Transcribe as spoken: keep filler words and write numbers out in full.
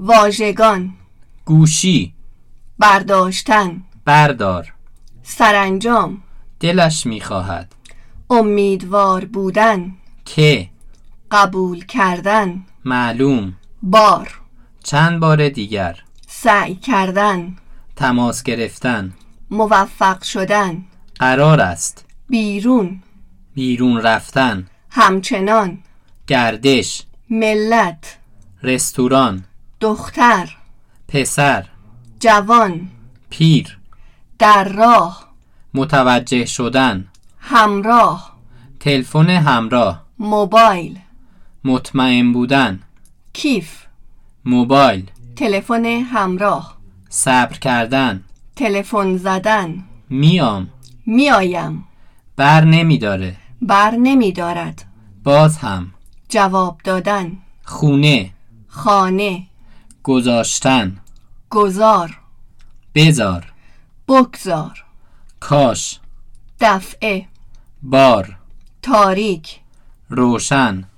واژگان. گوشی. برداشتن. بردار. سرانجام. دلش میخواهد. امیدوار بودن. که. قبول کردن. معلوم. بار. چند بار دیگر. سعی کردن. تماس گرفتن. موفق شدن. قرار است. بیرون. بیرون رفتن. همچنان. گردش. ملت. رستوران. دختر. پسر. جوان. پیر. در راه. متوجه شدن. همراه. تلفن همراه. موبایل. مطمئن بودن. کیف. موبایل. تلفن همراه. صبر کردن. تلفن زدن. میام. میایم. بر نمی داره. بر نمی دارد. باز هم. جواب دادن. خونه. خانه. گذاشتن. گذار. بذار. بگذار. کاش. دفعه. بار. تاریک. روشن.